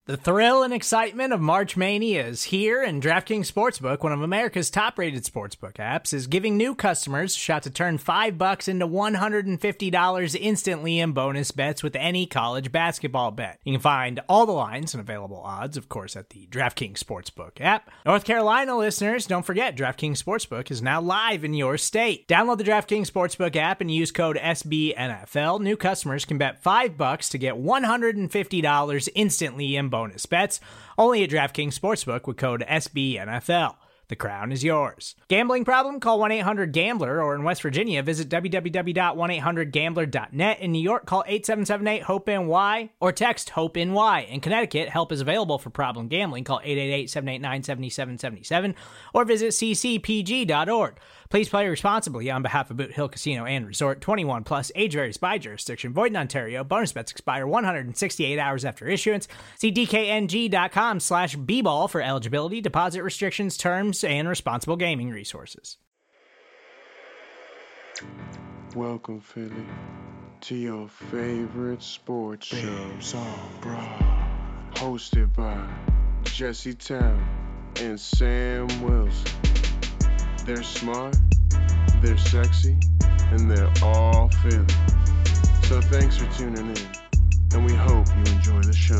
The thrill and excitement of March Mania is here, and DraftKings Sportsbook, one of America's top-rated sportsbook apps, is giving new customers a shot to turn $5 into $150 instantly in bonus bets with any college basketball bet. You can find all the lines and available odds, of course, at the DraftKings Sportsbook app. North Carolina listeners, don't forget, DraftKings Sportsbook is now live in your state. Download the DraftKings Sportsbook app and use code SBNFL. New customers can bet $5 to get $150 instantly in bonus bets, only at DraftKings Sportsbook with code SBNFL. The crown is yours. Gambling problem? Call 1-800-GAMBLER, or in West Virginia, visit www.1800gambler.net. In New York, call 877-8-HOPE-NY or text HOPE-NY. In Connecticut, help is available for problem gambling. Call 888-789-7777 or visit ccpg.org. Please play responsibly on behalf of Boot Hill Casino and Resort. 21 plus, age varies by jurisdiction. Void in Ontario. Bonus bets expire 168 hours after issuance. See dkng.com/bball for eligibility, deposit restrictions, terms, and responsible gaming resources. Welcome, Philly, to your favorite sports show, hosted by Jesse Town and Sam Wilson. They're smart, they're sexy, and they're all Philly. So thanks for tuning in, and we hope you enjoy the show.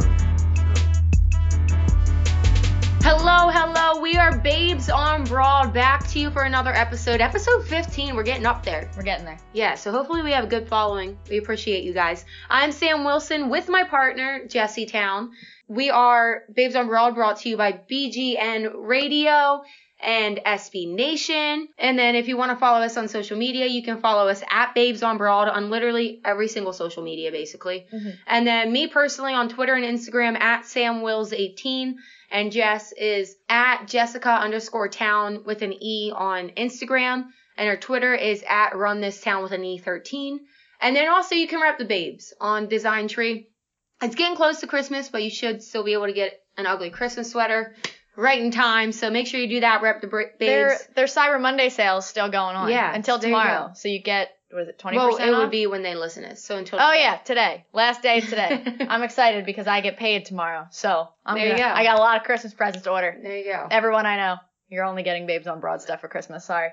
Hello, we are Babes on Broad, back to you for another episode. Episode 15, we're getting up there. We're getting there. Yeah, so hopefully we have a good following. We appreciate you guys. I'm Sam Wilson with my partner, Jesse Town. We are Babes on Broad, brought to you by BGN Radio and SB Nation. And then if you want to follow us on social media, you can follow us at Babes on Broad on literally every single social media, basically. Mm-hmm. And then me personally on Twitter and Instagram at SamWills18. And Jess is at Jessica_Town with an E on Instagram. And her Twitter is at RunThisTown with an E13. And then also you can rep the Babes on Design Tree. It's getting close to Christmas, but you should still be able to get an ugly Christmas sweater right in time, so make sure you do that. Rep the Babes. Their Cyber Monday sales still going on. Yeah, until tomorrow. So you get, what is it, 20% Well, it off? would be when they listen to this. So until today. Yeah, today. Last day is today. I'm excited because I get paid tomorrow. So you go. I got a lot of Christmas presents to order. There you go. Everyone I know, you're only getting Babes on Broad stuff for Christmas. Sorry.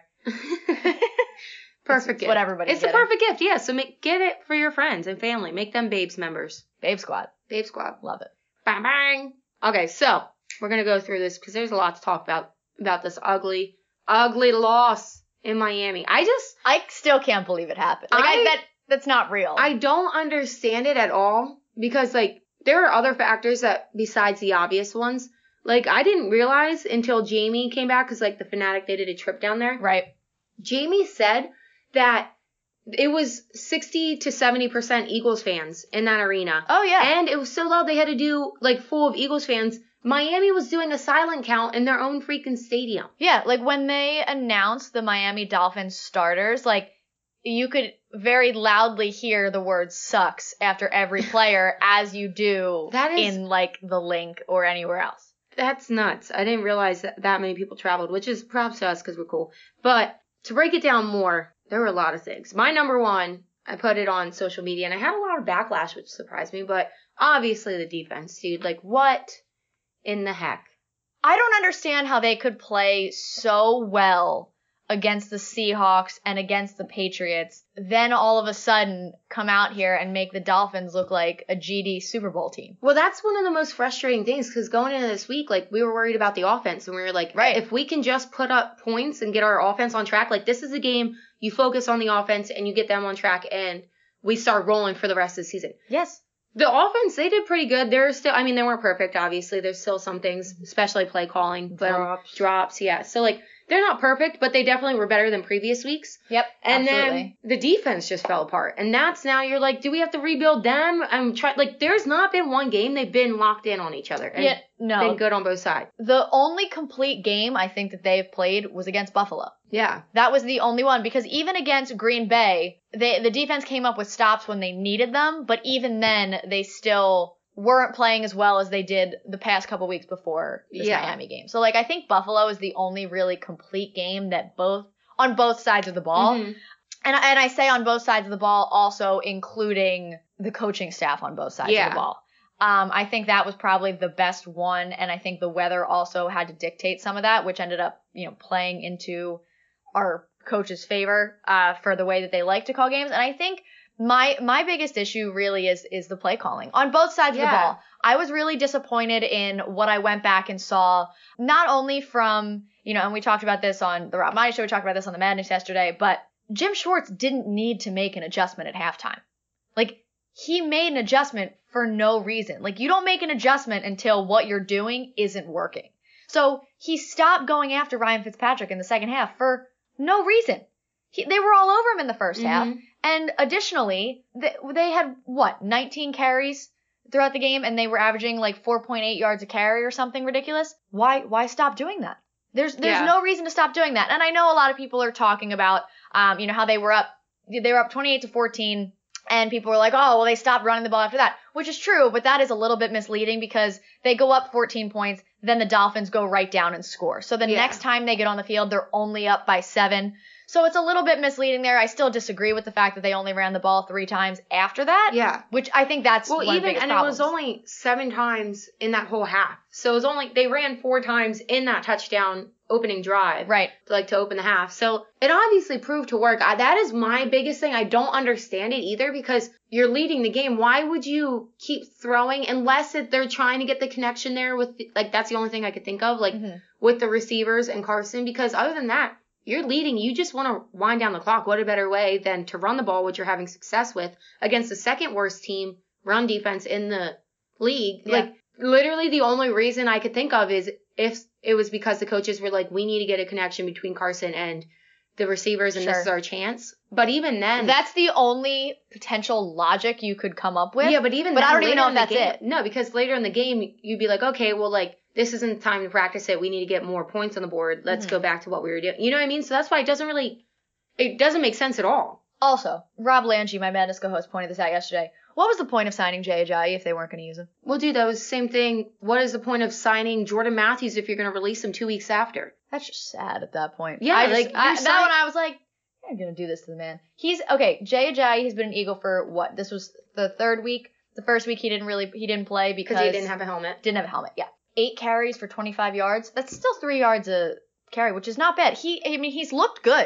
Perfect gift. What everybody's getting. It's the perfect gift. Yeah. So get it for your friends and family. Make them Babes members. Babe Squad. Babe Squad. Love it. Bang bang. Okay, so we're going to go through this because there's a lot to talk about this ugly loss in Miami. I still can't believe it happened. That's not real. I don't understand it at all because, there are other factors that besides the obvious ones. I didn't realize until Jamie came back because, the Fanatic, they did a trip down there. Right. Jamie said that it was 60 to 70% Eagles fans in that arena. Oh, yeah. And it was so loud they had to do, full of Eagles fans. Miami was doing a silent count in their own freaking stadium. Yeah, when they announced the Miami Dolphins starters, you could very loudly hear the word sucks after every player as you do in, the link or anywhere else. That's nuts. I didn't realize that many people traveled, which is props to us because we're cool. But to break it down more, there were a lot of things. My number one, I put it on social media, and I had a lot of backlash, which surprised me, but obviously the defense, dude. What in the heck? I don't understand how they could play so well against the Seahawks and against the Patriots, then all of a sudden come out here and make the Dolphins look like a GD Super Bowl team. Well, that's one of the most frustrating things because going into this week, we were worried about the offense, and we were right, if we can just put up points and get our offense on track, this is a game you focus on the offense and you get them on track and we start rolling for the rest of the season. Yes. The offense, they did pretty good. They're still, they weren't perfect, obviously. There's still some things, especially play calling. Drops, yeah. So, they're not perfect, but they definitely were better than previous weeks. Yep, and absolutely. Then the defense just fell apart. And that's now you're do we have to rebuild them? There's not been one game they've been locked in on each other. And been good on both sides. The only complete game I think that they've played was against Buffalo. Yeah. That was the only one because even against Green Bay, the defense came up with stops when they needed them, but even then they still weren't playing as well as they did the past couple weeks before this Miami game. So, I think Buffalo is the only really complete game that on both sides of the ball. Mm-hmm. And I say on both sides of the ball also including the coaching staff on both sides of the ball. I think that was probably the best one, and I think the weather also had to dictate some of that, which ended up, playing into our coach's favor for the way that they like to call games. And I think my biggest issue really is the play calling on both sides of the ball. I was really disappointed in what I went back and saw, not only from, and we talked about this on the Rob Mighty Show, we talked about this on the Madness yesterday, but Jim Schwartz didn't need to make an adjustment at halftime. Like, he made an adjustment for no reason. Like, you don't make an adjustment until what you're doing isn't working. So he stopped going after Ryan Fitzpatrick in the second half for no reason. They were all over him in the first half. And additionally, they had, 19 carries throughout the game, and they were averaging like 4.8 yards a carry or something ridiculous. Why stop doing that? There's no reason to stop doing that. And I know a lot of people are talking about, how they were up 28-14. And people were like, oh, well, they stopped running the ball after that, which is true, but that is a little bit misleading because they go up 14 points, then the Dolphins go right down and score. So the next time they get on the field, they're only up by 7. So it's a little bit misleading there. I still disagree with the fact that they only ran the ball 3 times after that. Yeah. Which I think that's one of the biggest problems. It was only 7 times in that whole half. So it was they ran 4 times in that touchdown opening drive. Right. To open the half. So it obviously proved to work. That is my biggest thing. I don't understand it either because you're leading the game. Why would you keep throwing unless they're trying to get the connection there with, that's the only thing I could think of, with the receivers and Carson, because other than that, you're leading. You just want to wind down the clock. What a better way than to run the ball, which you're having success with, against the second worst team run defense in the league. Yeah. Literally the only reason I could think of is if it was because the coaches were like, we need to get a connection between Carson and the receivers, and this is our chance. But even then, that's the only potential logic you could come up with. Yeah, but then, I don't even know if that's it. No, because later in the game, you'd be like, okay, well, this isn't the time to practice it. We need to get more points on the board. Let's go back to what we were doing. You know what I mean? So that's why it doesn't make sense at all. Also, Rob Lange, my Madness co-host, pointed this out yesterday. What was the point of signing Jay Ajayi if they weren't going to use him? Well, dude, that was the same thing. What is the point of signing Jordan Matthews if you're going to release him 2 weeks after? That's just sad at that point. Yeah, that one I was like, I'm going to do this to the man. Jay Ajayi has been an Eagle for what? This was the 3rd week. The first week he didn't play because he didn't have a helmet. Yeah. 8 carries for 25 yards. That's still 3 yards a carry, which is not bad. He's looked good.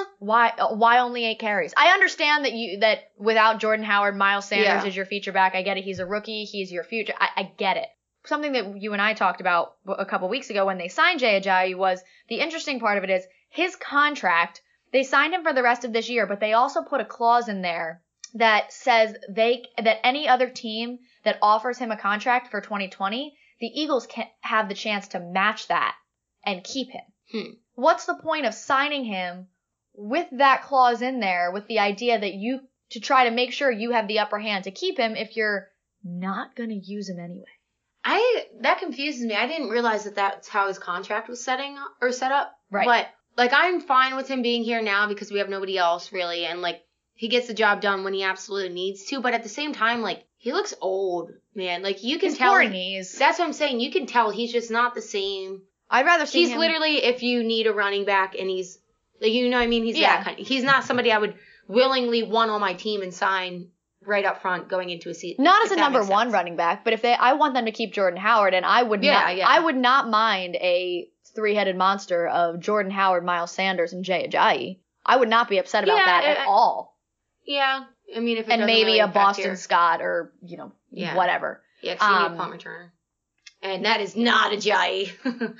Why only 8 carries? I understand that without Jordan Howard, Miles Sanders is your feature back. I get it. He's a rookie. He's your future. I get it. Something that you and I talked about a couple weeks ago when they signed Jay Ajayi was the interesting part of it is his contract. They signed him for the rest of this year, but they also put a clause in there that says that any other team that offers him a contract for 2020, the Eagles can have the chance to match that and keep him. What's the point of signing him with that clause in there with the idea that to try to make sure you have the upper hand to keep him if you're not going to use him anyway? That confuses me. I didn't realize that that's how his contract was set up. Right. But I'm fine with him being here now because we have nobody else really, and he gets the job done when he absolutely needs to. But at the same time, he looks old, man. You can tell. His poor knees. That's what I'm saying. You can tell he's just not the same. I'd rather see him. He's literally, if you need a running back and he's, you know what I mean? He's that kind. He's not somebody I would willingly want on my team and sign right up front going into a season. Not as a number 1 running back, but I want them to keep Jordan Howard, and I would not mind a 3-headed monster of Jordan Howard, Miles Sanders, and Jay Ajayi. I would not be upset about that at all. Yeah. I mean, if it and maybe really a Boston Scott or, whatever. Yeah, it's a punt returner. And that is not Ajayi.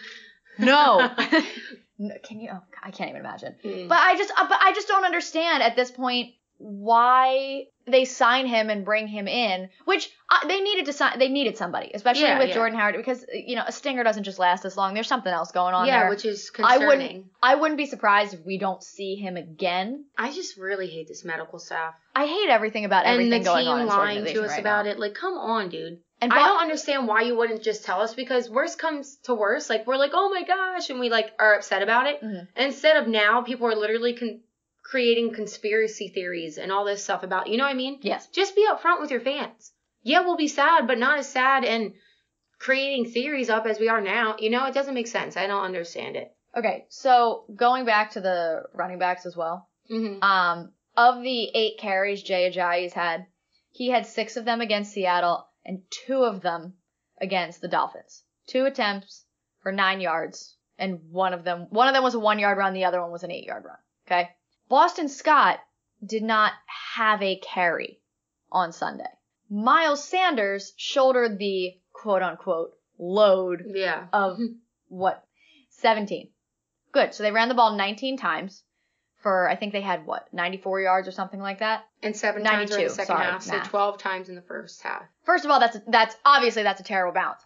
No. Can you? Oh, I can't even imagine. But I just don't understand at this point why they sign him and bring him in, which they needed somebody, especially with Jordan Howard, because a stinger doesn't just last this long. There's something else going on there. Yeah, which is concerning. I wouldn't be surprised if we don't see him again. I just really hate this medical staff. I hate everything about everything going on in this organization. And the team lying to us about it. Come on, dude. And I don't understand why you wouldn't just tell us, because worst comes to worst, we're like, oh my gosh, and we are upset about it. Mm-hmm. Instead of now, people are literally creating conspiracy theories and all this stuff about, you know what I mean? Yes. Just be upfront with your fans. Yeah, we'll be sad, but not as sad and creating theories up as we are now. It doesn't make sense. I don't understand it. Okay, so going back to the running backs as well. Mm-hmm. Of the 8 carries Jay Ajayi's had, he had 6 of them against Seattle and 2 of them against the Dolphins. 2 attempts for 9 yards, and one of them was a 1-yard run, the other one was an 8-yard run. Okay? Boston Scott did not have a carry on Sunday. Miles Sanders shouldered the quote-unquote load of, 17. Good. So they ran the ball 19 times for, I think they had, 94 yards or something like that? And 7 times in the second half, so math. 12 times in the first half. First of all, that's obviously that's a terrible bounce.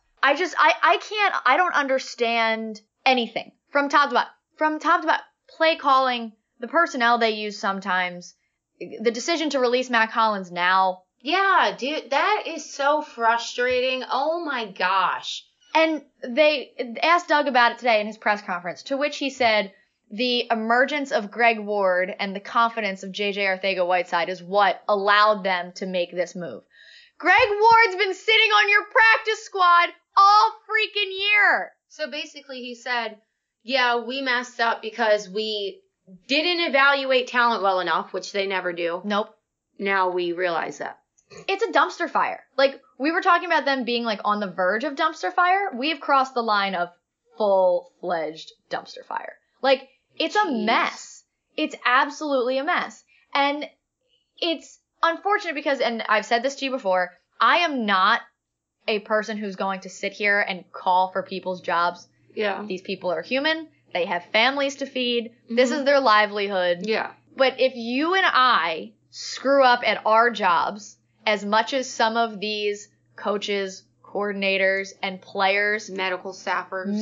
I don't understand anything from top to bottom. From top to bottom, play calling, the personnel they use sometimes, the decision to release Matt Collins now. Yeah, dude, that is so frustrating. Oh my gosh. And they asked Doug about it today in his press conference, to which he said the emergence of Greg Ward and the confidence of J.J. Arcega-Whiteside is what allowed them to make this move. Greg Ward's been sitting on your practice squad all freaking year. So basically he said, yeah, we messed up because we didn't evaluate talent well enough, which they never do. Nope. Now we realize that. It's a dumpster fire. Like, we were talking about them being, like, on the verge of dumpster fire. We've crossed the line of full-fledged dumpster fire. Like, it's a mess. It's absolutely a mess. And it's unfortunate because, and I've said this to you before, I am not a person who's going to sit here and call for people's jobs. Yeah. These people are human. They have families to feed. Mm-hmm. This is their livelihood. Yeah. But if you and I screw up at our jobs as much as some of these coaches, coordinators, and players, medical staffers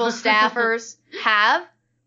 have,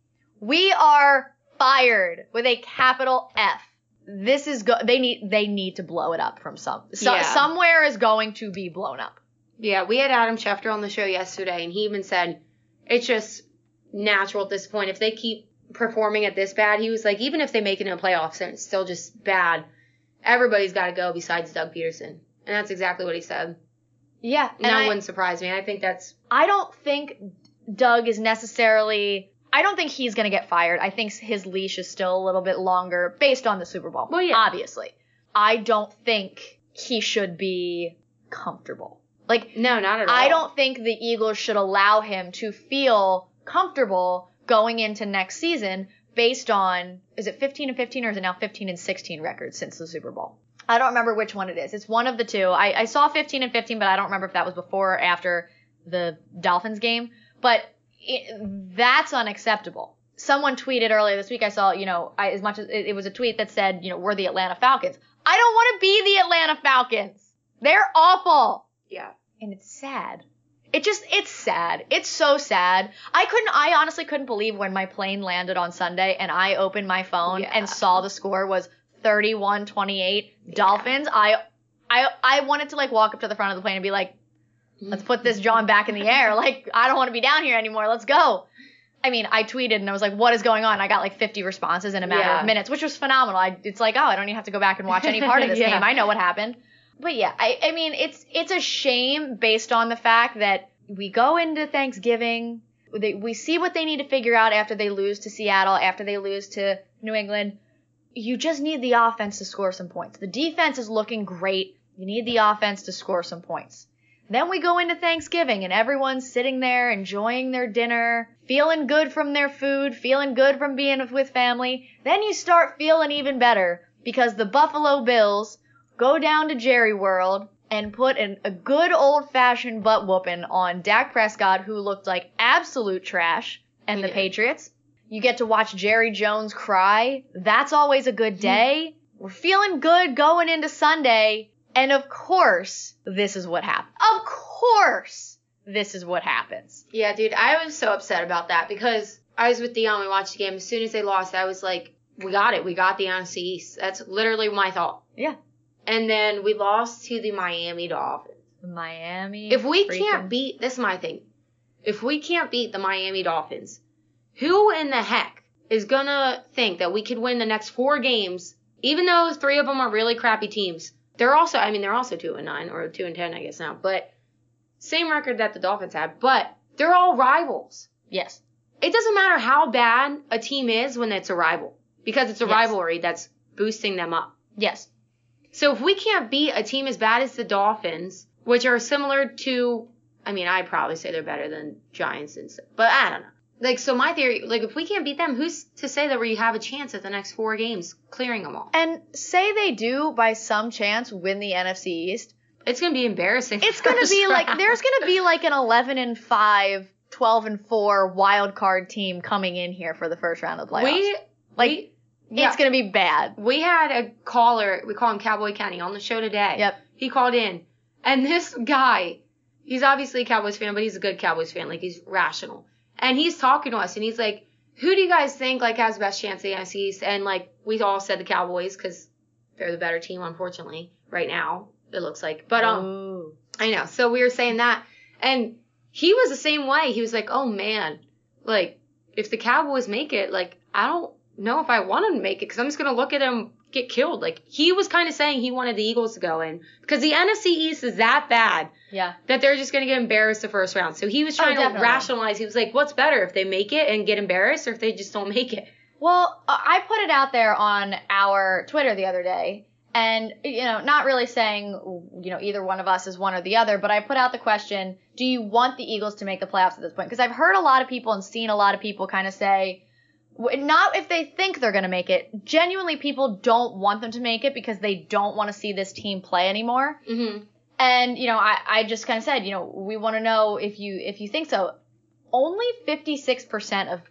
we are fired with a capital F. This is they need to blow it up from somewhere is going to be blown up. Yeah, we had Adam Schefter on the show yesterday, and he even said it's just natural at this point. If they keep performing at this bad, he was like, even if they make it in the playoffs and it's still just bad, everybody's got to go besides Doug Peterson. And that's exactly what he said. Yeah. And that wouldn't surprise me. I don't think Doug is necessarily... I don't think he's going to get fired. I think his leash is still a little bit longer based on the Super Bowl. Well, yeah. Obviously. I don't think he should be comfortable. Like, no, not at all. I don't think the Eagles should allow him to feel comfortable going into next season based on, is it 15-15 or is it now 15-16 records since the Super Bowl? I don't remember which one it is. It's one of the two. I saw 15-15, but I don't remember if that was before or after the Dolphins game. But that's unacceptable. Someone tweeted earlier this week, I saw, as much as it was a tweet that said, we're the Atlanta Falcons. I don't want to be the Atlanta Falcons. They're awful. Yeah. And it's sad. It's sad. It's so sad. I honestly couldn't believe when my plane landed on Sunday and I opened my phone and saw the score was 31-28 Dolphins. I wanted to walk up to the front of the plane and be like, let's put this John back in the air. I don't want to be down here anymore. Let's go. I mean, I tweeted and I was like, what is going on? I got 50 responses in a matter of minutes, which was phenomenal. It's like, I don't even have to go back and watch any part of this game. I know what happened. But yeah, I mean, it's a shame based on the fact that we go into Thanksgiving, we see what they need to figure out after they lose to Seattle, after they lose to New England. You just need the offense to score some points. The defense is looking great. You need the offense to score some points. Then we go into Thanksgiving and everyone's sitting there enjoying their dinner, feeling good from their food, feeling good from being with family. Then you start feeling even better because the Buffalo Bills go down to Jerry World and put a good old-fashioned butt whooping on Dak Prescott, who looked like absolute trash, and the Patriots. You get to watch Jerry Jones cry. That's always a good day. We're feeling good going into Sunday. And of course, this is what happens. Of course, this is what happens. Yeah, dude, I was so upset about that because I was with Dion. We watched the game. As soon as they lost, I was like, we got it. We got the NFC East. That's literally my thought. Yeah. And then we lost to the Miami Dolphins. If we can't beat, this is my thing. If we can't beat the Miami Dolphins, who in the heck is going to think that we could win the next 4 games, even though 3 of them are really crappy teams? They're also 2-9 or 2-10, I guess now, but same record that the Dolphins had, but they're all rivals. Yes. It doesn't matter how bad a team is when it's a rival, because it's a rivalry that's boosting them up. Yes. So if we can't beat a team as bad as the Dolphins, which are similar to, I mean, I'd probably say they're better than Giants and stuff, but I don't know. Like, so my theory, like, if we can't beat them, who's to say that we have a chance at the next 4 games clearing them all? And say they do, by some chance, win the NFC East. It's going to be embarrassing. It's going to be like, there's going to be like an 11-5, 12-4 wild card team coming in here for the first round of the playoffs. It's going to be bad. We had a caller, we call him Cowboy Kenny, on the show today. Yep. He called in, and this guy, he's obviously a Cowboys fan, but he's a good Cowboys fan. Like, he's rational. And he's talking to us, and he's like, who do you guys think, like, has the best chance at the NFC East? And, like, we all said the Cowboys, because they're the better team, unfortunately, right now, it looks like. But, Ooh. I know. So we were saying that. And he was the same way. He was like, oh, man, like, if the Cowboys make it, like, I don't know if I want them to make it, because I'm just going to look at them get killed. Like, he was kind of saying he wanted the Eagles to go in, because the NFC East is that bad. Yeah. That they're just going to get embarrassed the first round. So he was trying to rationalize. He was like, what's better, if they make it and get embarrassed, or if they just don't make it? Well, I put it out there on our Twitter the other day, and, you know, not really saying, you know, either one of us is one or the other, but I put out the question, do you want the Eagles to make the playoffs at this point? Because I've heard a lot of people and seen a lot of people kind of say, not if they think they're going to make it. Genuinely, people don't want them to make it because they don't want to see this team play anymore. Mm-hmm. And, you know, I just kind of said, you know, we want to know if you think so. Only 56% of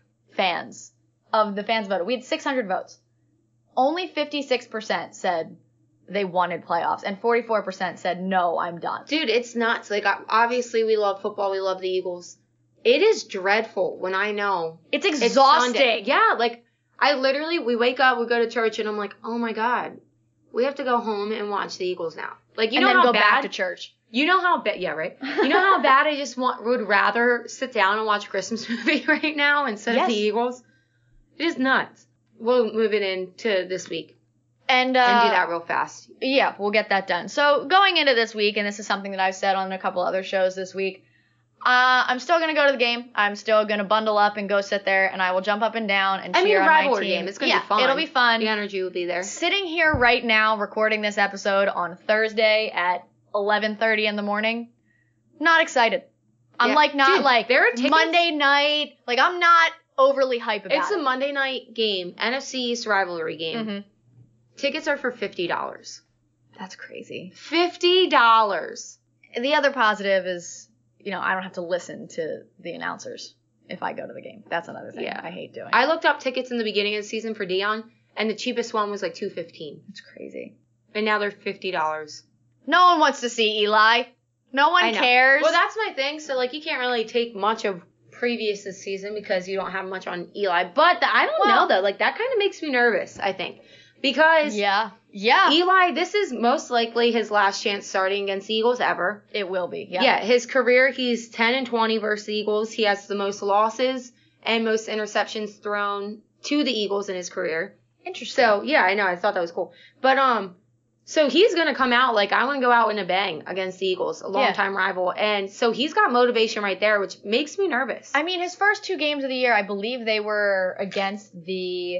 the fans voted. We had 600 votes. Only 56% said they wanted playoffs, and 44% said, no, I'm done. Dude, it's nuts. Like, obviously, we love football. We love the Eagles. It is dreadful when I know. It's exhausting. Yeah, like, we wake up, we go to church, and I'm like, oh, my God. We have to go home and watch the Eagles now. Like, you know how bad. And then go back to church. You know how bad. Yeah, right. You know how bad I just would rather sit down and watch a Christmas movie right now instead of the Eagles? It is nuts. We'll move it into this week. And do that real fast. Yeah, we'll get that done. So going into this week, and this is something that I've said on a couple other shows this week, I'm still going to go to the game. I'm still going to bundle up and go sit there, and I will jump up and down and cheer on my team. Rivalry game. It's going to be fun. It'll be fun. The energy will be there. Sitting here right now recording this episode on Thursday at 11:30 in the morning, not excited. I'm there are tickets. Monday night. Like, I'm not overly hype about it. It's a Monday night game, NFC East rivalry game. Mm-hmm. Tickets are for $50. That's crazy. $50. The other positive is, you know, I don't have to listen to the announcers if I go to the game. That's another thing I hate doing. I looked up tickets in the beginning of the season for Dion, and the cheapest one was like $215. That's crazy. And now they're $50. No one wants to see Eli. No one cares. Well, that's my thing. So, like, you can't really take much of previous this season because you don't have much on Eli. But I don't know, though. Like, that kind of makes me nervous, I think. Because Eli, this is most likely his last chance starting against the Eagles ever. It will be, Yeah, his career, he's 10-20 versus the Eagles. He has the most losses and most interceptions thrown to the Eagles in his career. Interesting. So, yeah, I know. I thought that was cool. But, so he's going to come out like, I want to go out in a bang against the Eagles, a longtime rival. And so he's got motivation right there, which makes me nervous. I mean, his first 2 games of the year, I believe they were against the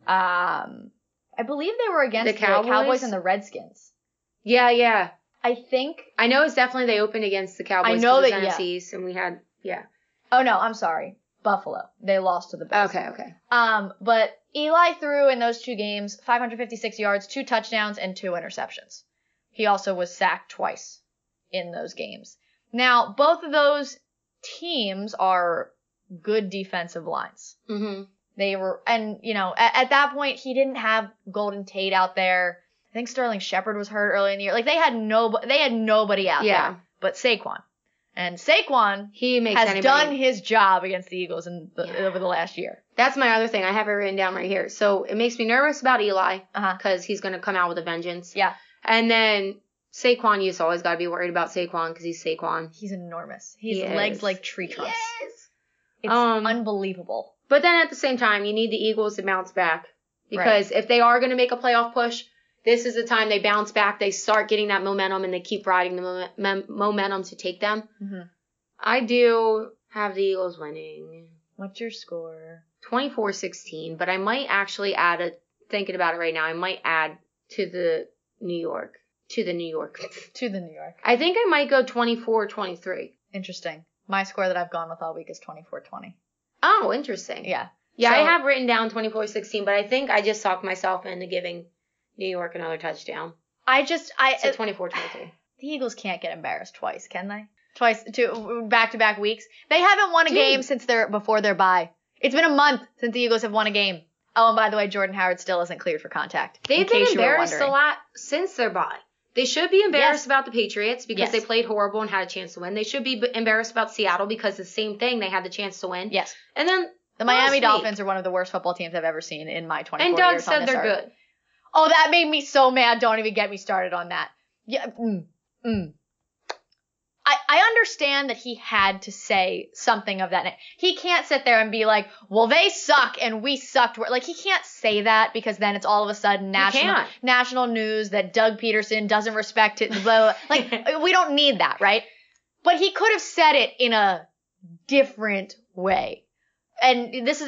Cowboys and the Redskins. Yeah. I think. I know it's definitely they opened against the Cowboys. I know that, NFCs, and we had, Oh, no, I'm sorry. Buffalo. They lost to the Bills. Okay. But Eli threw in those 2 games 556 yards, 2 touchdowns, and 2 interceptions. He also was sacked twice in those games. Now, both of those teams are good defensive lines. Mm-hmm. They were, and, you know, at that point, he didn't have Golden Tate out there. I think Sterling Shepard was hurt early in the year. Like, they had nobody out there but Saquon. And Saquon has done his job against the Eagles over the last year. That's my other thing. I have it written down right here. So it makes me nervous about Eli because he's going to come out with a vengeance. Yeah. And then Saquon, you just always got to be worried about Saquon because he's Saquon. He's enormous. His legs like tree trunks. Yes. It's unbelievable. But then at the same time, you need the Eagles to bounce back because if they are going to make a playoff push, this is the time they bounce back. They start getting that momentum, and they keep riding the momentum to take them. Mm-hmm. I do have the Eagles winning. What's your score? 24-16, but I might actually thinking about it right now, I might add to the New York to the New York. To the New York. I think I might go 24-23. Interesting. My score that I've gone with all week is 24-20. Oh, interesting. Yeah. Yeah, So- I have written down 24-16, but I think I just talked myself into giving New York another touchdown. So 24-23. The Eagles can't get embarrassed twice, can they? Twice, back-to-back weeks. They haven't won a game since before their bye. It's been a month since the Eagles have won a game. Oh, and by the way, Jordan Howard still isn't cleared for contact. They've been embarrassed a lot since their bye. They should be embarrassed about the Patriots because they played horrible and had a chance to win. They should be embarrassed about Seattle because the same thing, they had the chance to win. Yes. And then the Miami Dolphins are one of the worst football teams I've ever seen in my 24 years on years. And Doug said they're good. Oh, that made me so mad. Don't even get me started on that. Yeah. I understand that he had to say something of that nature. He can't sit there and be like, well, they suck and we sucked. Like, he can't say that because then it's all of a sudden national news that Doug Peterson doesn't respect it. Like, we don't need that, right? But he could have said it in a different way. And this is,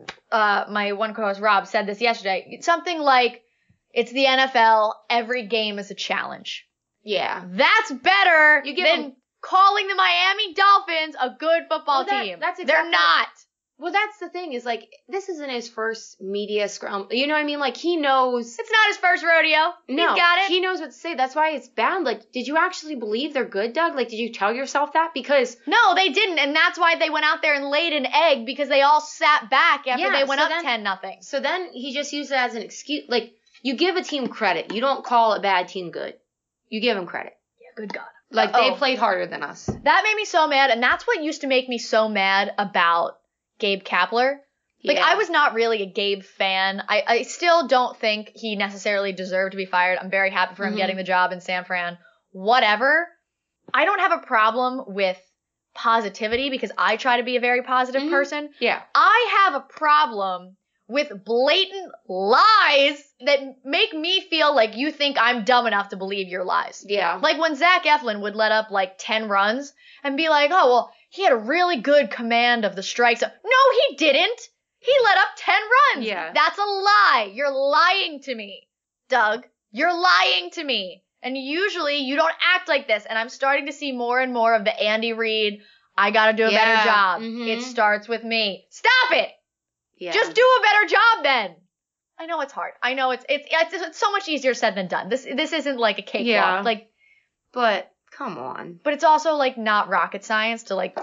my one co-host Rob said this yesterday. Something like, it's the NFL, every game is a challenge. Yeah. That's better than calling the Miami Dolphins a good football team. That's exactly, they're not. Well, that's the thing is, like, this isn't his first media scrum. You know what I mean? Like, he knows. It's not his first rodeo. No, he's got it. He knows what to say. That's why it's bad. Like, did you actually believe they're good, Doug? Like, did you tell yourself that? Because. No, they didn't. And that's why they went out there and laid an egg because they all sat back after they went up 10-0. So then he just used it as an excuse. Like, you give a team credit. You don't call a bad team good. You give them credit. Yeah, good God. Like, they played harder than us. That made me so mad. And that's what used to make me so mad about Gabe Kapler. Like, I was not really a Gabe fan. I still don't think he necessarily deserved to be fired. I'm very happy for him getting the job in San Fran. Whatever. I don't have a problem with positivity because I try to be a very positive person. Yeah. I have a problem with blatant lies that make me feel like you think I'm dumb enough to believe your lies. Yeah. Like when Zach Eflin would let up like 10 runs and be like, oh, well, he had a really good command of the strikes. No, he didn't. He let up 10 runs. Yeah. That's a lie. You're lying to me, Doug. You're lying to me. And usually you don't act like this. And I'm starting to see more and more of the Andy Reid, I got to do a better job. It starts with me. Stop it. Yeah. Just do a better job then. I know it's hard. I know it's so much easier said than done. This isn't like a cakewalk. Yeah. Like, but come on. But it's also like not rocket science to like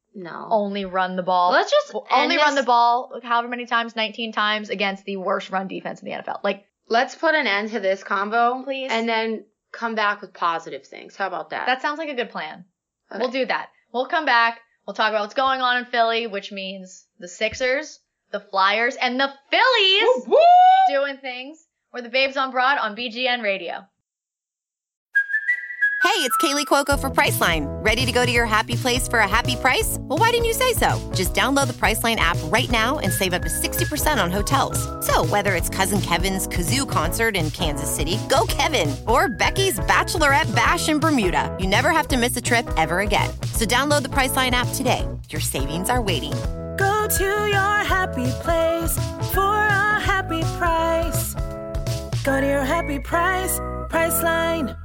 only run the ball. Let's just only run the ball however many times, 19 times against the worst run defense in the NFL. Like, let's put an end to this combo, please, and then come back with positive things. How about that? That sounds like a good plan. Okay. We'll do that. We'll come back. We'll talk about what's going on in Philly, which means the Sixers, the Flyers, and the Phillies doing things. We're the Babes on Broad on BGN Radio. Hey, it's Kaylee Cuoco for Priceline. Ready to go to your happy place for a happy price? Well, why didn't you say so? Just download the Priceline app right now and save up to 60% on hotels. So whether it's Cousin Kevin's Kazoo Concert in Kansas City, go Kevin, or Becky's Bachelorette Bash in Bermuda, you never have to miss a trip ever again. So download the Priceline app today. Your savings are waiting. Go to your happy place for a happy price. Go to your happy price, Priceline.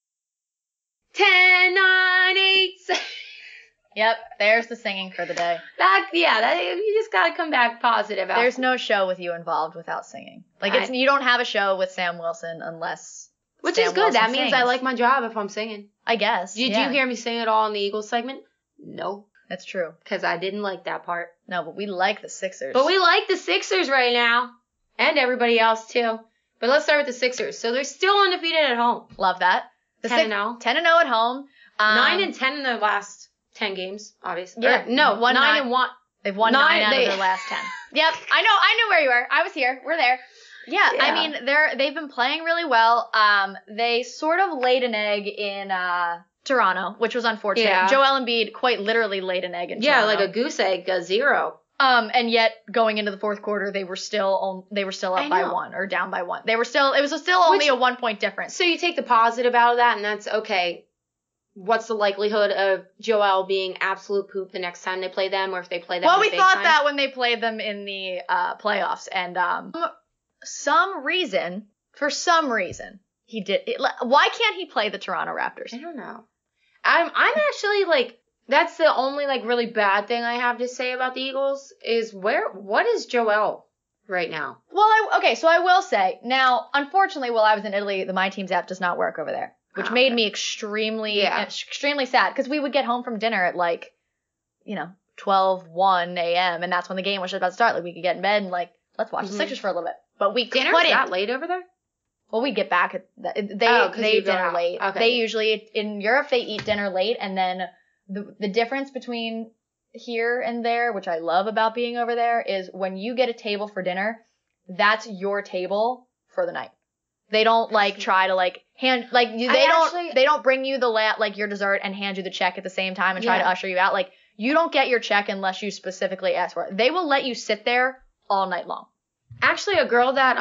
10, 9, 8, 7. Yep, there's the singing for the day. You just gotta come back positive. There's no show with you involved without singing. Like, you don't have a show with Sam Wilson unless Which Sam is good. Wilson That means sings. I like my job if I'm singing. I guess. Did you hear me sing it all in the Eagles segment? No. That's true. Because I didn't like that part. No, but we like the Sixers. But we like the Sixers right now. And everybody else, too. But let's start with the Sixers. So they're still undefeated at home. Love that. 10-0. 10-0 at home. 9-10 in their last 10 games, obviously. Yeah. No, 9-1. They've won 9 out of their last 10. Yep. I knew where you were. I was here. We're there. Yeah. I mean, they've been playing really well. They sort of laid an egg in Toronto, which was unfortunate. Yeah. Joel Embiid quite literally laid an egg in Toronto. Yeah, like a goose egg, a 0. And yet going into the fourth quarter, they were still up by 1 or down by 1. It was still only a 1 point difference. So you take the positive out of that, and that's okay. What's the likelihood of Joel being absolute poop the next time they play them, or if they play them? Well, we thought that when they played them in the playoffs, and for some reason, He did. Why can't he play the Toronto Raptors? I don't know. I'm actually like, that's the only like really bad thing I have to say about the Eagles is what is Joel right now? Well, so I will say, now, unfortunately, while I was in Italy, the My Teams app does not work over there, which made me extremely sad, because we would get home from dinner at like, 1 a.m., and that's when the game was just about to start. Like, we could get in bed and like, let's watch the Sixers for a little bit. But we couldn't. Dinner's that late over there? Well, we get back at they eat dinner late. Okay. They usually, in Europe, they eat dinner late, and then the difference between here and there, which I love about being over there, is when you get a table for dinner, that's your table for the night. They don't like try to like hand like you, they don't bring you your dessert and hand you the check at the same time and try to usher you out. Like, you don't get your check unless you specifically ask for it. They will let you sit there all night long. Actually, a girl that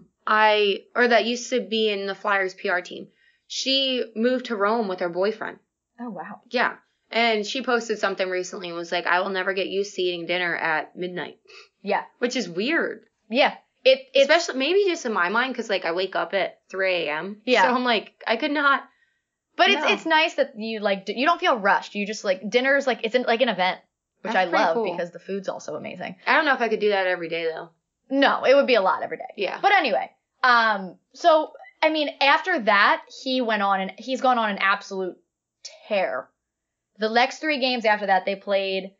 that used to be in the Flyers PR team, she moved to Rome with her boyfriend. Oh, wow. Yeah. And she posted something recently and was like, I will never get used to eating dinner at midnight. Yeah. Which is weird. Yeah. Especially maybe just in my mind, because like I wake up at 3 a.m. Yeah. So I'm like, I could not. But it's nice that you like, you don't feel rushed. You just like, dinner's like, it's like an event, which I love because the food's also amazing. I don't know if I could do that every day though. No, it would be a lot every day. Yeah. But anyway, so, I mean, after that, he's gone on an absolute tear. The next 3 games after that, they played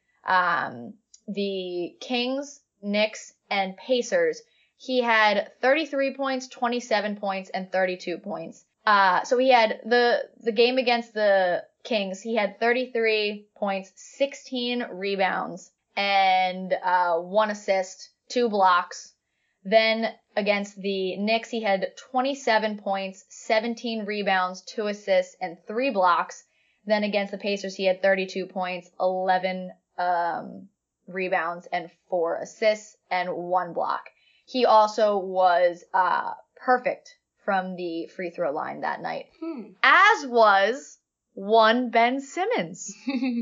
the Kings, Knicks, and Pacers. He had 33 points, 27 points, and 32 points. So he had the game against the Kings, he had 33 points, 16 rebounds, and 1 assist, 2 blocks. Then against the Knicks, he had 27 points, 17 rebounds, 2 assists, and 3 blocks. Then against the Pacers, he had 32 points, 11 rebounds, and 4 assists, and 1 block. He also was perfect from the free throw line that night, as was one Ben Simmons.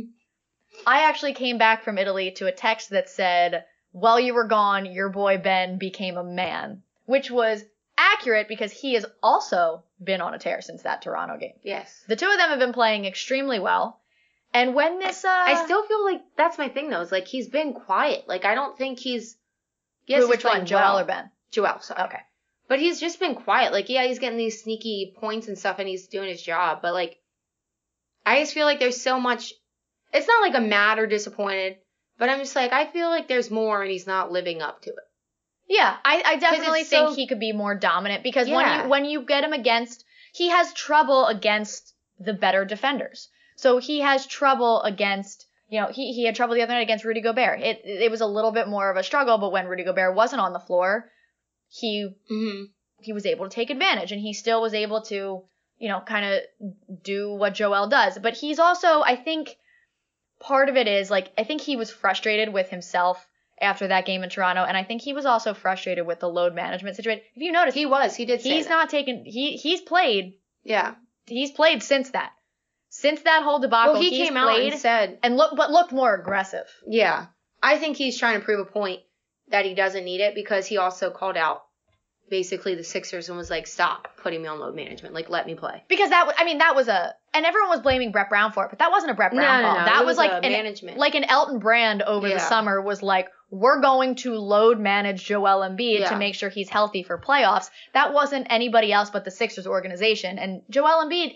I actually came back from Italy to a text that said, while you were gone, your boy Ben became a man, which was accurate because he has also been on a tear since that Toronto game. Yes. The two of them have been playing extremely well. And when this... I still feel like that's my thing, though. Is like he's been quiet. Like, I don't think he's... Yes, which one, Joel or Ben? Joel, sorry. Okay. But he's just been quiet. Like, yeah, he's getting these sneaky points and stuff, and he's doing his job. But, like, I just feel like there's so much... It's not like I'm mad or disappointed, but I'm just like, I feel like there's more, and he's not living up to it. Yeah, I definitely think he could be more dominant because when you get him against... He has trouble against the better defenders. So he has trouble against... he had trouble the other night against Rudy Gobert. It was a little bit more of a struggle, but when Rudy Gobert wasn't on the floor, he was able to take advantage, and he still was able to, kind of do what Joel does. But he's also, I think, part of it is, like, I think he was frustrated with himself after that game in Toronto, and I think he was also frustrated with the load management situation. If you notice, he did say he's played. Yeah. He's played since that. Since that whole debacle, he came out and said... looked more aggressive. Yeah. I think he's trying to prove a point that he doesn't need it because he also called out basically the Sixers and was like, stop putting me on load management. Like, let me play. Because that was and everyone was blaming Brett Brown for it, but that wasn't a Brett Brown call. No. That was like management. Like an Elton Brand over the summer was like, we're going to load manage Joel Embiid to make sure he's healthy for playoffs. That wasn't anybody else but the Sixers organization. And Joel Embiid,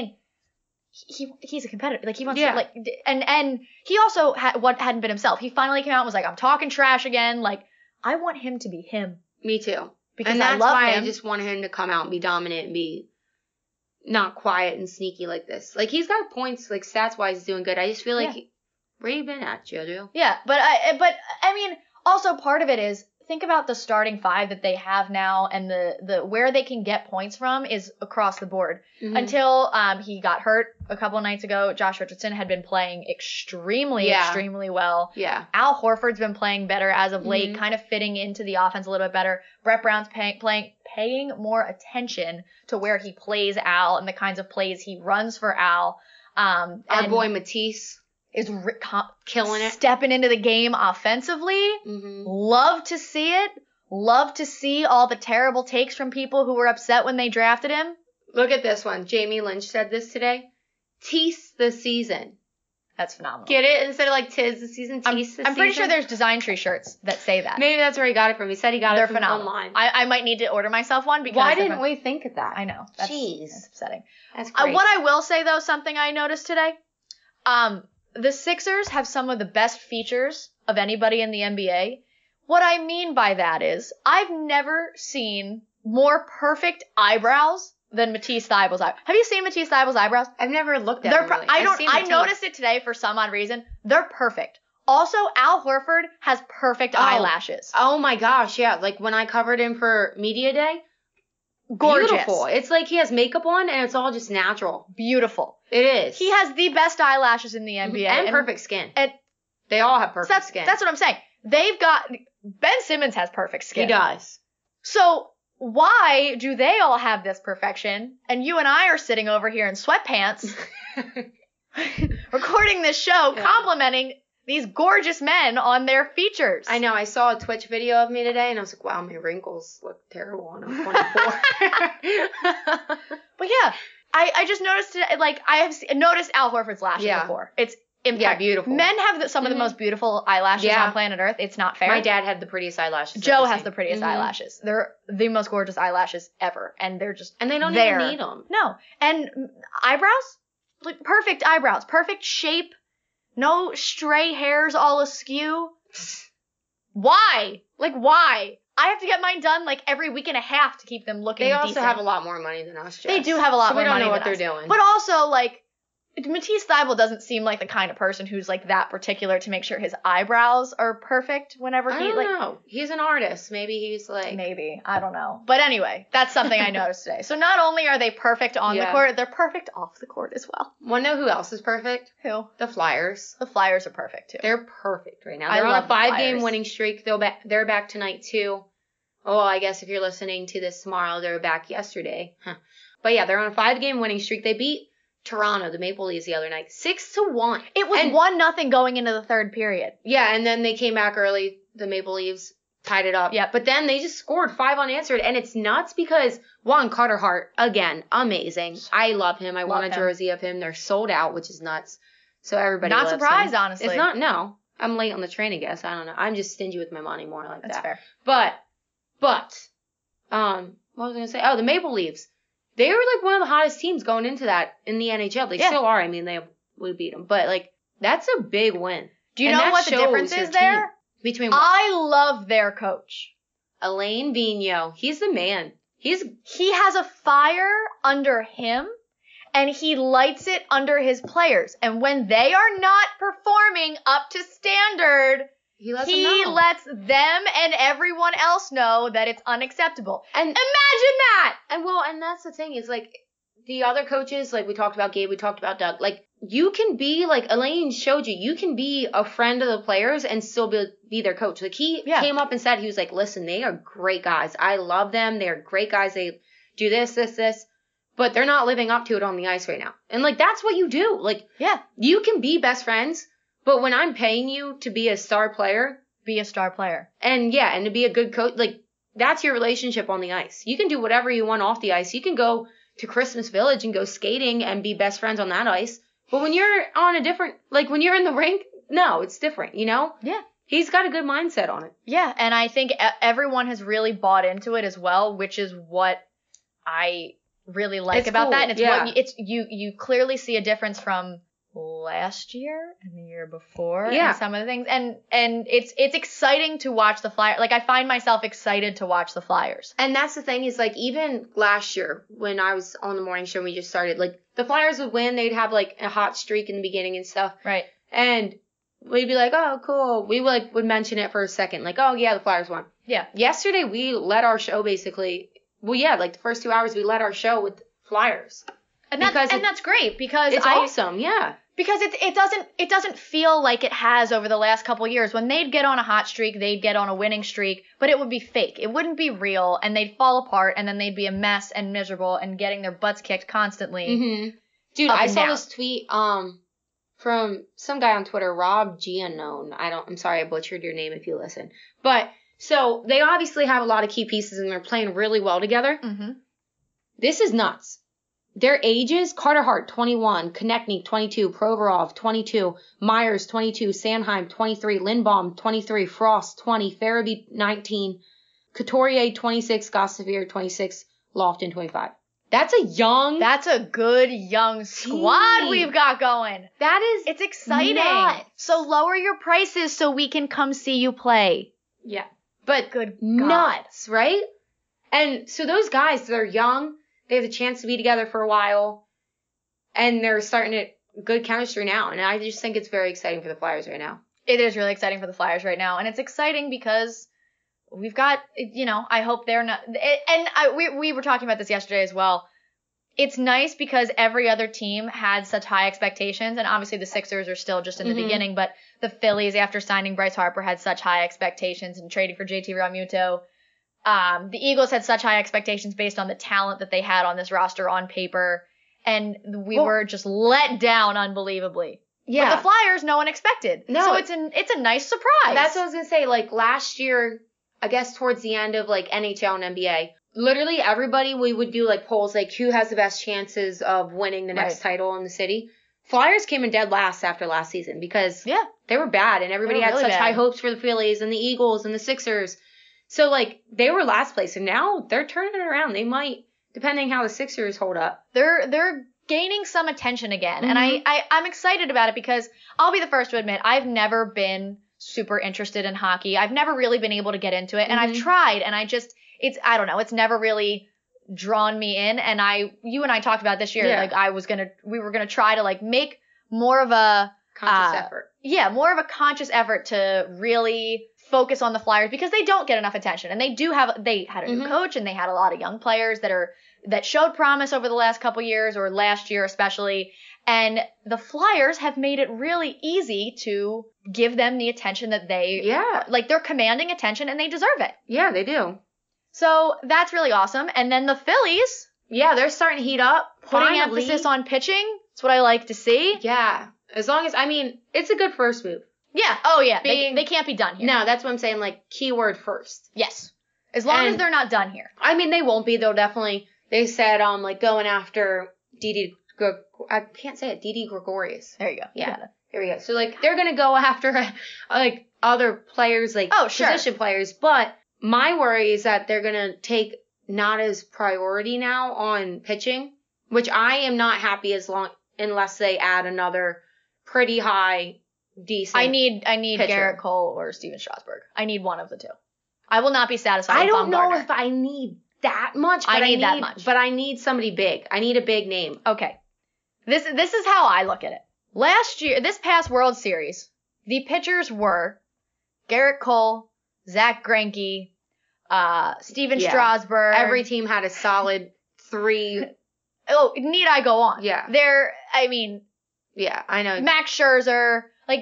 he's a competitor. Like, he wants to, like, and he also hadn't been himself. He finally came out and was like, I'm talking trash again. Like, I want him to be him. Me too. Because and that's I love why him. I just want him to come out and be dominant and be not quiet and sneaky like this. Like, he's got points, like, stats-wise, he's doing good. I just feel like, where you been at, JoJo? Yeah, but I mean, also part of it is, think about the starting 5 that they have now, and the where they can get points from is across the board. Mm-hmm. Until he got hurt a couple of nights ago, Josh Richardson had been playing extremely well. Yeah. Al Horford's been playing better as of late, kind of fitting into the offense a little bit better. Brett Brown's paying more attention to where he plays Al and the kinds of plays he runs for Al. Our boy Matisse is killing it, stepping into the game offensively. Love to see it. Love to see all the terrible takes from people who were upset when they drafted him. Look at this one. Jamie Lynch said this today. Tease the season. That's phenomenal. Get it? Instead of like tis the season, tease the season. I'm pretty sure there's Design Tree shirts that say that. Maybe that's where he got it from. He said he got it from phenomenal. online. I might need to order myself one because why didn't we think of that? I know. Jeez. That's upsetting. That's great. What I will say though, something I noticed today, the Sixers have some of the best features of anybody in the NBA. What I mean by that is I've never seen more perfect eyebrows than Matisse Thybulle's eyebrows. Have you seen Matisse Thybulle's eyebrows? I've never looked at them. Really. I noticed it today for some odd reason. They're perfect. Also, Al Horford has perfect eyelashes. Oh my gosh, yeah. Like when I covered him for Media Day. Gorgeous. Beautiful. It's like he has makeup on and it's all just natural. Beautiful. It is. He has the best eyelashes in the NBA. And perfect skin. And they all have perfect skin. That's what I'm saying. Ben Simmons has perfect skin. He does. So why do they all have this perfection and you and I are sitting over here in sweatpants recording this show, complimenting these gorgeous men on their features? I know. I saw a Twitch video of me today and I was like, wow, my wrinkles look terrible and I'm 24. But yeah, I just noticed today, like I have noticed Al Horford's lashes before. It's impeccable. Yeah, beautiful. Men have some of the most beautiful eyelashes on planet Earth. It's not fair. My dad had the prettiest eyelashes. Joe has the prettiest eyelashes. They're the most gorgeous eyelashes ever, and they're just and they don't there. even need them. No, and eyebrows, like perfect eyebrows, perfect shape, no stray hairs all askew. Why? Like why? I have to get mine done like every week and a half to keep them looking decent. They also have a lot more money than us, Jess. They do have a lot more money than us. We don't know what they're doing. But also, like, Matisse Thybulle doesn't seem like the kind of person who's, like, that particular to make sure his eyebrows are perfect whenever I don't know. He's an artist. Maybe he's, like... Maybe. I don't know. But anyway, that's something I noticed today. So not only are they perfect on the court, they're perfect off the court as well. Want to know who else is perfect? Who? The Flyers. The Flyers are perfect, too. They're perfect right now. They're on a 5-game winning streak. They're back tonight, too. Oh, I guess if you're listening to this tomorrow, they're back yesterday. But yeah, they're on a 5-game winning streak. They beat Toronto, the Maple Leafs, the other night, 6-1. It was 1-0 going into the third period. Yeah, and then they came back early. The Maple Leafs tied it up. Yeah, but then they just scored 5 unanswered, and it's nuts because Juan Carter Hart, again, amazing. I love him. I want a jersey of him. They're sold out, which is nuts. So everybody not loves surprised, him. Honestly. It's not. No, I'm late on the train. I guess I don't know. I'm just stingy with my money more like That's that. fair. But what was I gonna say? Oh, the Maple Leafs. They were like one of the hottest teams going into that in the NHL. They still are. I mean, we beat them, but like that's a big win. Do you know what the difference is there? Between what? I love their coach, Alain Vigneault. He's the man. He has a fire under him, and he lights it under his players. And when they are not performing up to standard, he lets them and everyone else know that it's unacceptable. And imagine that! And that's the thing is like the other coaches, like we talked about Gabe, we talked about Doug, like you can be like Elaine showed you can be a friend of the players and still be their coach. Like he came up and said, he was like, listen, they are great guys. I love them. They're great guys. They do this, but they're not living up to it on the ice right now. And like that's what you do. Like you can be best friends. But when I'm paying you to be a star player, be a star player. And to be a good coach, like that's your relationship on the ice. You can do whatever you want off the ice. You can go to Christmas Village and go skating and be best friends on that ice. But when you're on a different, like when you're in the rink, no, it's different, you know? Yeah. He's got a good mindset on it. Yeah. And I think everyone has really bought into it as well, which is what I really like about that. And it's you clearly see a difference from last year and the year before and some of the things and it's exciting to watch the Flyers. Like I find myself excited to watch the Flyers. And that's the thing is like even last year when I was on the morning show and we just started, like the Flyers would win, they'd have like a hot streak in the beginning and stuff. Right. And we'd be like, oh cool. We would mention it for a second, like, oh yeah, the Flyers won. Yeah. Yesterday we led our show basically like the first 2 hours we led our show with Flyers. And that's great because it's awesome, yeah. Because it doesn't feel like it has over the last couple of years. When they'd get on a hot streak, they'd get on a winning streak, but it would be fake. It wouldn't be real, and they'd fall apart, and then they'd be a mess and miserable and getting their butts kicked constantly. Mm-hmm. Dude, I saw this tweet from some guy on Twitter, Rob Giannone. I'm sorry I butchered your name if you listen. But so they obviously have a lot of key pieces and they're playing really well together. Mm-hmm. This is nuts. their ages, Carter Hart, 21, Konechny, 22, Provorov, 22, Myers, 22, Sanheim, 23, Lindbaum, 23, Frost, 20, Farabee, 19, Couturier, 26, Gossavir, 26, Lofton, 25. That's a good young squad team. we've got going. It's exciting. nuts. So lower your prices so we can come see you play. Yeah. But Good nuts, right? And so those guys, they're young. They have the chance to be together for a while. And they're starting to good chemistry now. And I just think it's very exciting for the Flyers right now. It is really exciting for the Flyers right now. And it's exciting because we've got, I hope they're not. We were talking about this yesterday as well. It's nice because every other team had such high expectations. And obviously the Sixers are still just in the beginning. But the Phillies, after signing Bryce Harper, had such high expectations and trading for JT Realmuto. The Eagles had such high expectations based on the talent that they had on this roster on paper. And we were just let down unbelievably. Yeah. But the Flyers, no one expected. No. So it's a nice surprise. That's what I was going to say. Like last year, I guess towards the end of like NHL and NBA, literally everybody, we would do like polls like who has the best chances of winning the next title in the city. Flyers came in dead last after last season because they were bad and everybody had really such bad. high hopes for the Phillies and the Eagles and the Sixers. So like they were last place and now they're turning it around. They might, depending how the Sixers hold up. They're gaining some attention again. And I'm excited about it because I'll be the first to admit I've never been super interested in hockey. I've never really been able to get into it. And I've tried and I don't know, it's never really drawn me in. And you and I talked about this year, like we were going to try to like make more of a conscious effort. Yeah, more of a conscious effort to really focus on the Flyers because they don't get enough attention. And they had a new coach and they had a lot of young players that showed promise over the last couple years or last year especially. And the Flyers have made it really easy to give them the attention that they're commanding attention and they deserve it. Yeah, they do. So that's really awesome. And then the Phillies. Yeah, they're starting to heat up. Putting emphasis on pitching. That's what I like to see. Yeah. As long as, it's a good first move. Yeah. Oh, yeah. They can't be done here. No, that's what I'm saying. Like, keyword first. Yes. As long as they're not done here. They won't be. They'll definitely, they said, going after Didi Gregorius. There you go. Yeah. There we go. So, they're going to go after, other players, position players. But my worry is that they're going to take not as priority now on pitching, which I am not happy unless they add another pretty high, decent I need pitcher. Garrett Cole or Steven Strasburg. I need one of the two. I will not be satisfied I with don't know Baumgartner. if I need that much. But But I need somebody big. I need a big name. Okay. This is how I look at it. This past World Series, the pitchers were Garrett Cole, Zach Greinke, Steven Strasburg. Every team had a solid 3. Oh, need I go on? Yeah. Yeah, I know. Max Scherzer,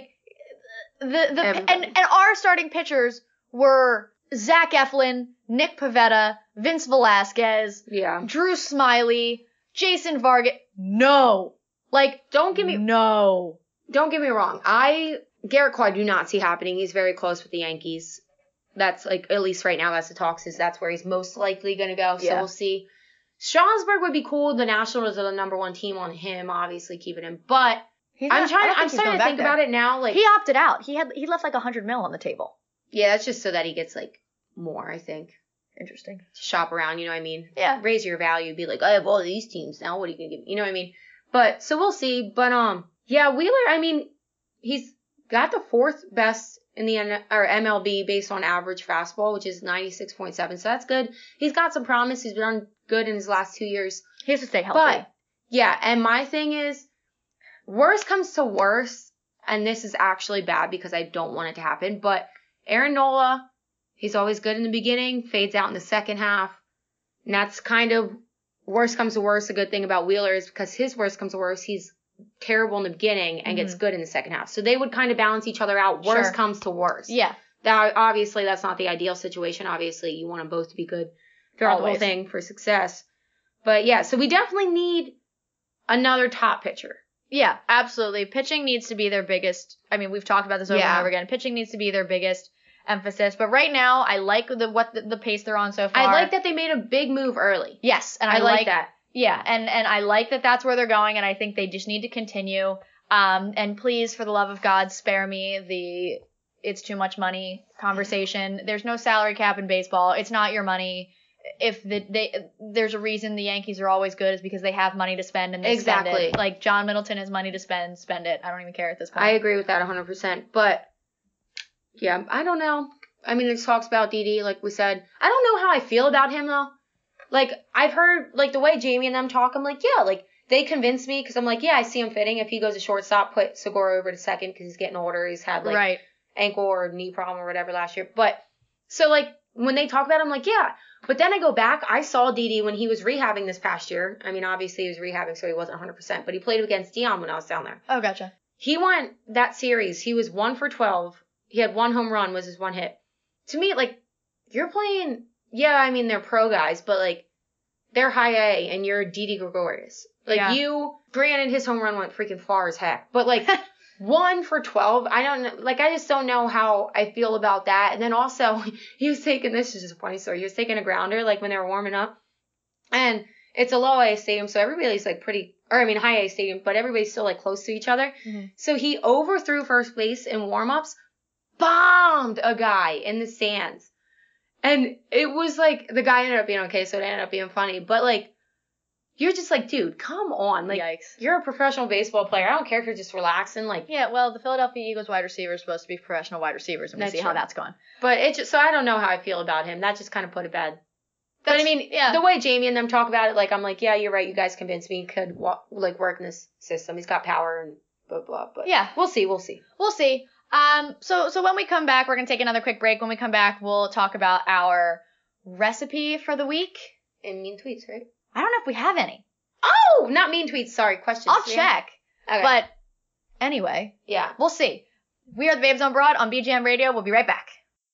and our starting pitchers were Zach Eflin, Nick Pivetta, Vince Velasquez, Drew Smyly, Jason Vargas. No. Don't get me wrong. Garrett Cole I do not see happening. He's very close with the Yankees. That's at least right now, that's the talks, is that's where he's most likely going to go. So we'll see. Strasburg would be cool. The Nationals are the number 1 team on him, obviously keeping him. But I'm starting to think about it now. He opted out. He left $100 million on the table. Yeah, that's just so that he gets more, I think. Interesting. To shop around, you know what I mean? Yeah. Raise your value. Be I have all these teams now. What are you going to give me? You know what I mean? But, so we'll see. But, Wheeler, he's got the 4th best in the MLB based on average fastball, which is 96.7. So that's good. He's got some promise. He's done good in his last 2 years. He has to stay healthy. But, yeah, and my thing is, worst comes to worst, and this is actually bad because I don't want it to happen, but Aaron Nola, he's always good in the beginning, fades out in the second half, and that's kind of worst comes to worst. A good thing about Wheeler is because his worst comes to worst, he's terrible in the beginning and gets good in the second half. So they would kind of balance each other out. Worst comes to worst. Yeah. Obviously, that's not the ideal situation. Obviously, you want them both to be good throughout the whole thing for success. But yeah, so we definitely need another top pitcher. Yeah, absolutely. Pitching needs to be their biggest. We've talked about this over and over again. Pitching needs to be their biggest emphasis. But right now, I like the pace they're on so far. I like that they made a big move early. Yes, and I like that. Yeah, and I like that that's where they're going, and I think they just need to continue. And please, for the love of God, spare me the it's too much money conversation. There's no salary cap in baseball. It's not your money. If there's a reason the Yankees are always good is because they have money to spend and they spend it. Like John Middleton has money to spend it. I don't even care at this point. I agree with that 100%. But yeah, I don't know. I mean, it talks about Didi, like we said. I don't know how I feel about him though. Like I've heard like the way Jamie and them talk. I'm like, yeah, like they convince me because I'm like, yeah, I see him fitting. If he goes to shortstop, put Segura over to second because he's getting older. He's had like ankle or knee problem or whatever last year. But so like when they talk about him, I'm like, yeah. But then I go back. I saw Didi when he was rehabbing this past year. I mean, obviously he was rehabbing, so he wasn't 100%. But he played against Dion when I was down there. Oh, gotcha. He won that series. He was 1 for 12. He had 1 home run was his 1 hit. To me, like, you're playing, yeah, I mean, they're pro guys, but, like, they're high A, and you're Didi Gregorius. Like, you, granted, his home run went freaking far as heck, but, like, 1 for 12, I don't know, like, I just don't know how I feel about that. And then also, he was taking, this is just a funny story, he was taking a grounder, like, when they were warming up, and it's a low A stadium, so everybody's, like, high A stadium, but everybody's still, like, close to each other. Mm-hmm. So he overthrew first base in warm-ups, bombed a guy in the stands. And it was, like, the guy ended up being okay, so it ended up being funny, but, like, you're just like, dude, come on. Like, yikes. You're a professional baseball player. I don't care if you're just relaxing. Like, yeah, well, the Philadelphia Eagles wide receiver is supposed to be professional wide receivers, and we see how that's going. But so I don't know how I feel about him. That just kind of put it bad. But I mean, the way Jamie and them talk about it, like, I'm like, yeah, you're right. You guys convinced me he could, like, work in this system. He's got power and blah, blah. But yeah, we'll see. We'll see. So when we come back, we're going to take another quick break. When we come back, we'll talk about our recipe for the week. And mean tweets, right? I don't know if we have any. Oh, not mean tweets. Sorry, questions. I'll check. Okay. But anyway, we'll see. We are the Babes on Broad on BGM Radio. We'll be right back.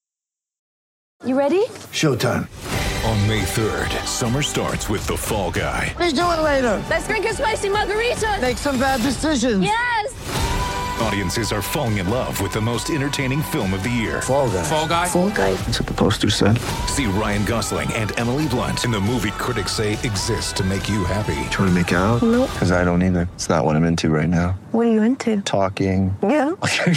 You ready? Showtime. On May 3rd, summer starts with The Fall Guy. Let's do it later. Let's drink a spicy margarita. Make some bad decisions. Yes. Audiences are falling in love with the most entertaining film of the year. Fall Guy. Fall Guy? Fall Guy. That's what the poster said. See Ryan Gosling and Emily Blunt in the movie critics say exists to make you happy. Trying to make it out? Nope. Because I don't either. It's not what I'm into right now. What are you into? Talking. Yeah.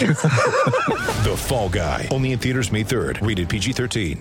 The Fall Guy. Only in theaters May 3rd. Rated PG-13.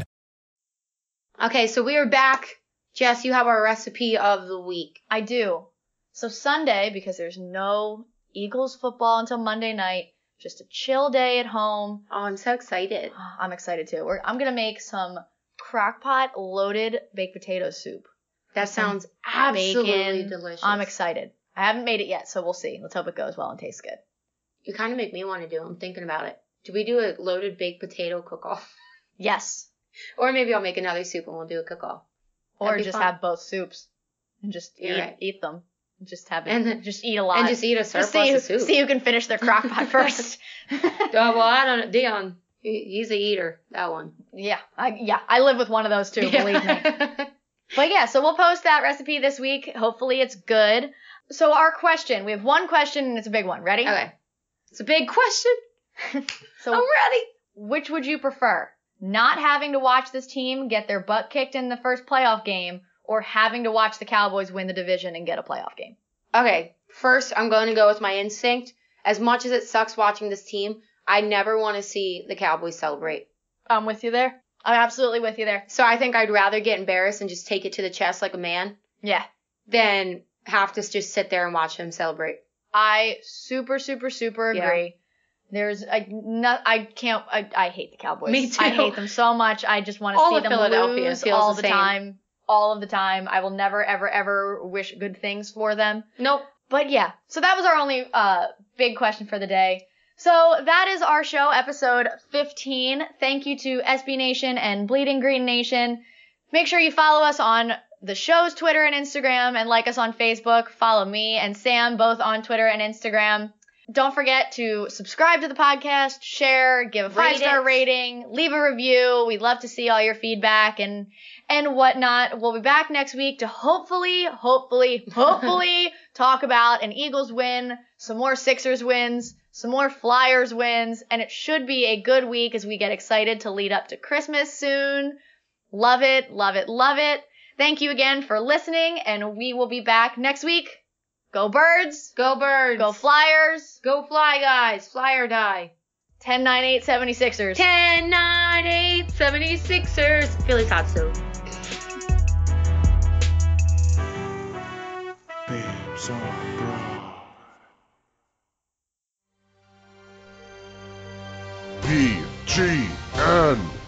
Okay, so we are back. Jess, you have our recipe of the week. I do. So Sunday, because there's no Eagles football until Monday night, just a chill day at home. Oh, I'm so excited. I'm excited too. I'm going to make some crockpot loaded baked potato soup. That sounds absolutely delicious. I'm excited. I haven't made it yet, so we'll see. Let's hope it goes well and tastes good. You kind of make me want to do it. I'm thinking about it. Do we do a loaded baked potato cook-off? Yes. Or maybe I'll make another soup and we'll do a cook-off. Or just have both soups and just eat them. Just eat a lot. And just eat a surplus of soup. See who can finish their crock pot first. Well, I don't know. Dion, he's a eater, that one. Yeah. I live with one of those too, believe me. But yeah, so we'll post that recipe this week. Hopefully it's good. So our question, we have one question and it's a big one. Ready? Okay. It's a big question. So I'm ready. Which would you prefer? Not having to watch this team get their butt kicked in the first playoff game, or having to watch the Cowboys win the division and get a playoff game? Okay, first I'm going to go with my instinct. As much as it sucks watching this team, I never want to see the Cowboys celebrate. I'm with you there. I'm absolutely with you there. So I think I'd rather get embarrassed and just take it to the chest like a man. Yeah. Than have to just sit there and watch them celebrate. I super agree. Yeah. I hate the Cowboys. Me too. I hate them so much. I just want to see them lose all the time. All of the time. I will never, ever wish good things for them. Nope. But yeah, so that was our only big question for the day. So that is our show, episode 15. Thank you to SB Nation and Bleeding Green Nation. Make sure you follow us on the show's Twitter and Instagram and like us on Facebook. Follow me and Sam both on Twitter and Instagram. Don't forget to subscribe to the podcast, share, give a 5-star rating, leave a review. We'd love to see all your feedback and whatnot. We'll be back next week to hopefully talk about an Eagles win, some more Sixers wins, some more Flyers wins, and it should be a good week as we get excited to lead up to Christmas soon. Love it. Thank you again for listening, and we will be back next week. Go Birds! Go Birds! Go Flyers! Go Fly, guys! Fly or die. 10-9-8 76ers. 10-9-8 76ers. Philly's hot stove. Babes on Broad. BGN.